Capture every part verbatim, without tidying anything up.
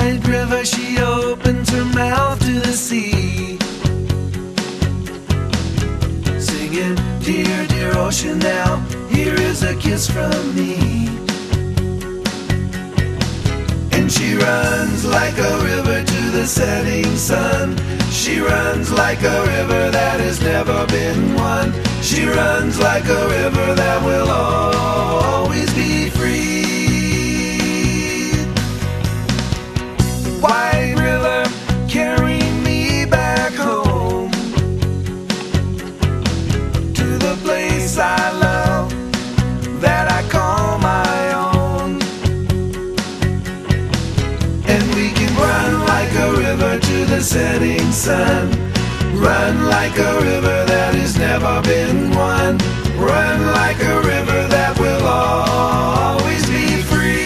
Wide river, she opens her mouth to the sea, singing, dear, dear ocean, now here is a kiss from me. And she runs like a river to the setting sun. She runs like a river that has never been won. She runs like a river that will always be free. White river, carry me back home, to the place I love, that I call my own. And we can run like a river to the setting sun. Run like a river that has never been won. Run like a river that will always be free.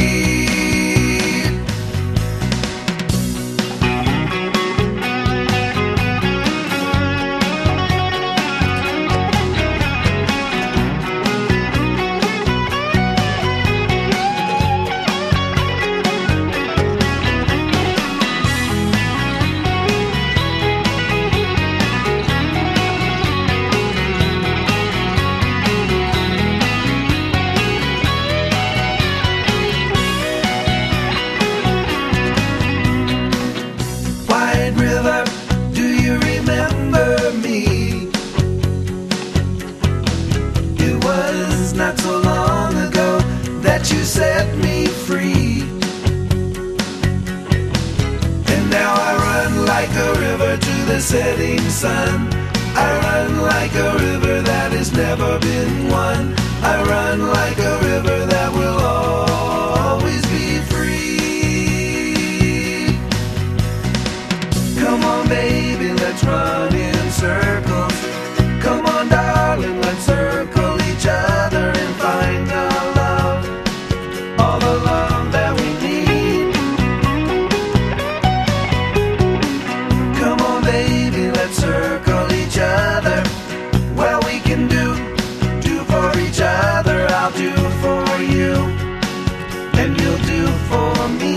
Not so long ago that you set me free, and now I run like a river to the setting sun. I run like a river that has never been won. I run like a river that will always be free. Come on baby, let's run in circles. Come on darling, let's circle each other and find the love, all the love that we need. Come on baby, let's circle each other. Well, we can do, do for each other. I'll do for you, and you'll do for me.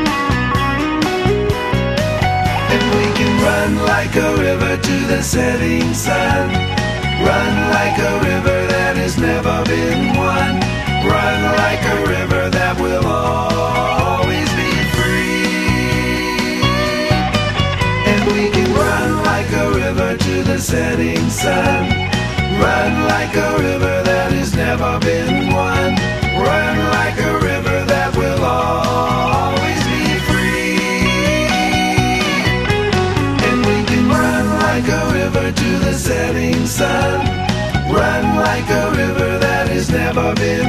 And we can run like a river to the setting sun. Run like a river that has never been won. Run like a river that will always be free. And we can run like a river to the setting sun. Run like a river that has never been won. Run like a river that will always be free. And we can run like a river to the setting sun. Run like a river that has never been